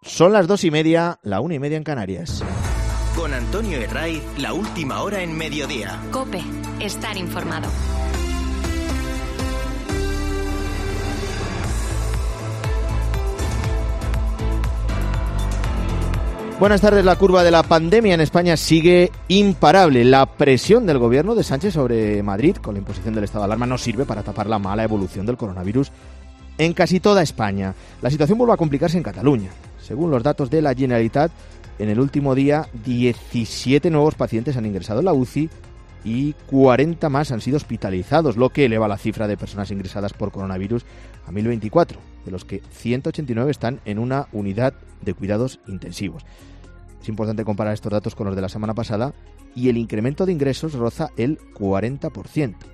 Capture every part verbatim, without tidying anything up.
Son las dos y media, la una y media en Canarias. Con Antonio Herraiz, la última hora en mediodía. COPE, estar informado. Buenas tardes. La curva de la pandemia en España sigue imparable. La presión del gobierno de Sánchez sobre Madrid con la imposición del estado de alarma no sirve para tapar la mala evolución del coronavirus en casi toda España. La situación vuelve a complicarse en Cataluña. Según los datos de la Generalitat, en el último día diecisiete nuevos pacientes han ingresado en la U C I y cuarenta más han sido hospitalizados, lo que eleva la cifra de personas ingresadas por coronavirus a mil veinticuatro, de los que ciento ochenta y nueve están en una unidad de cuidados intensivos. Es importante comparar estos datos con los de la semana pasada y el incremento de ingresos roza el cuarenta por ciento.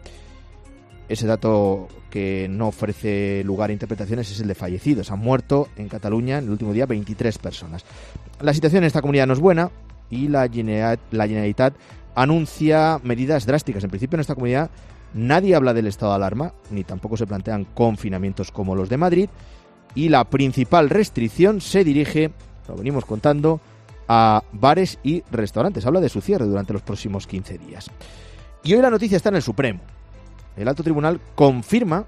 Ese dato que no ofrece lugar a interpretaciones es el de fallecidos. Han muerto en Cataluña en el último día veintitrés personas. La situación en esta comunidad no es buena y la Generalitat anuncia medidas drásticas. En principio en esta comunidad nadie habla del estado de alarma, ni tampoco se plantean confinamientos como los de Madrid, y la principal restricción se dirige, lo venimos contando, a bares y restaurantes. Habla de su cierre durante los próximos quince días. Y hoy la noticia está en el Supremo. El alto tribunal confirma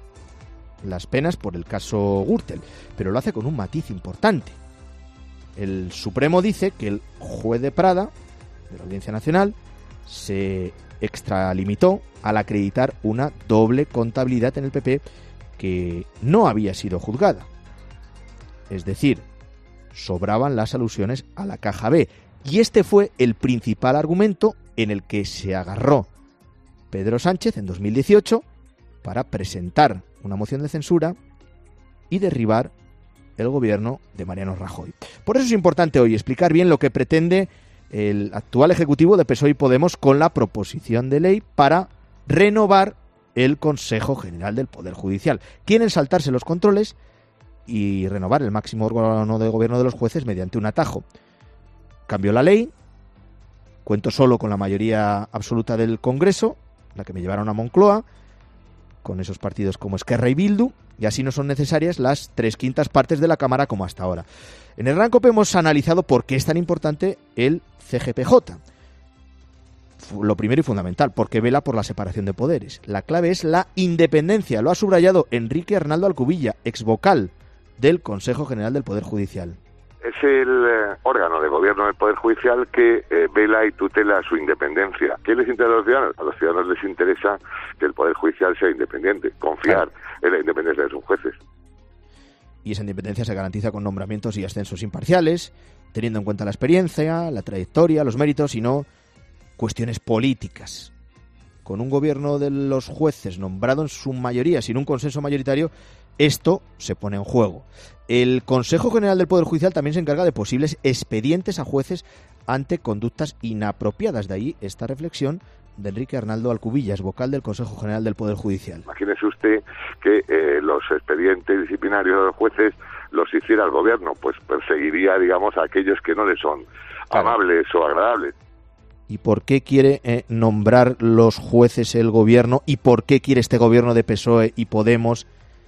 las penas por el caso Gürtel, pero lo hace con un matiz importante. El Supremo dice que el juez de Prada, de la Audiencia Nacional, se extralimitó al acreditar una doble contabilidad en el P P que no había sido juzgada. Es decir, sobraban las alusiones a la caja B. Y este fue el principal argumento en el que se agarró Pedro Sánchez en dos mil dieciocho para presentar una moción de censura y derribar el gobierno de Mariano Rajoy. Por eso es importante hoy explicar bien lo que pretende el actual ejecutivo de P S O E y Podemos con la proposición de ley para renovar el Consejo General del Poder Judicial. Quieren saltarse los controles y renovar el máximo órgano de gobierno de los jueces mediante un atajo. Cambió la ley, cuento solo con la mayoría absoluta del Congreso, la que me llevaron a Moncloa, con esos partidos como Esquerra y Bildu, y así no son necesarias las tres quintas partes de la Cámara como hasta ahora. En el Gran COPE hemos analizado por qué es tan importante el C G P J. Lo primero y fundamental, porque vela por la separación de poderes. La clave es la independencia, lo ha subrayado Enrique Arnaldo Alcubilla, exvocal del Consejo General del Poder Judicial. Es el eh, órgano de gobierno del Poder Judicial que eh, vela y tutela su independencia. ¿Qué les interesa a los ciudadanos? A los ciudadanos les interesa que el Poder Judicial sea independiente, confiar claro. en la independencia de sus jueces. Y esa independencia se garantiza con nombramientos y ascensos imparciales, teniendo en cuenta la experiencia, la trayectoria, los méritos y no cuestiones políticas. Con un gobierno de los jueces nombrado en su mayoría sin un consenso mayoritario, esto se pone en juego. El Consejo General del Poder Judicial también se encarga de posibles expedientes a jueces ante conductas inapropiadas. De ahí esta reflexión de Enrique Arnaldo Alcubillas, vocal del Consejo General del Poder Judicial. Imagínese usted que eh, los expedientes disciplinarios de los jueces los hiciera el gobierno, pues perseguiría, digamos, a aquellos que no le son claro. amables o agradables. ¿Y por qué quiere eh, nombrar los jueces el gobierno? ¿Y por qué quiere este gobierno de P S O E y Podemos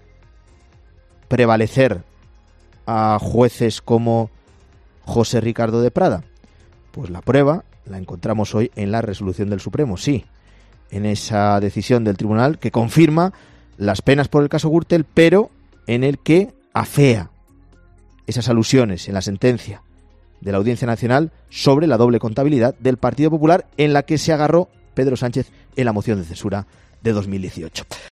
prevalecer a jueces como José Ricardo de Prada? Pues la prueba la encontramos hoy en la resolución del Supremo, sí, en esa decisión del tribunal que confirma las penas por el caso Gürtel, pero en el que afea esas alusiones en la sentencia de la Audiencia Nacional sobre la doble contabilidad del Partido Popular en la que se agarró Pedro Sánchez en la moción de censura de dos mil dieciocho.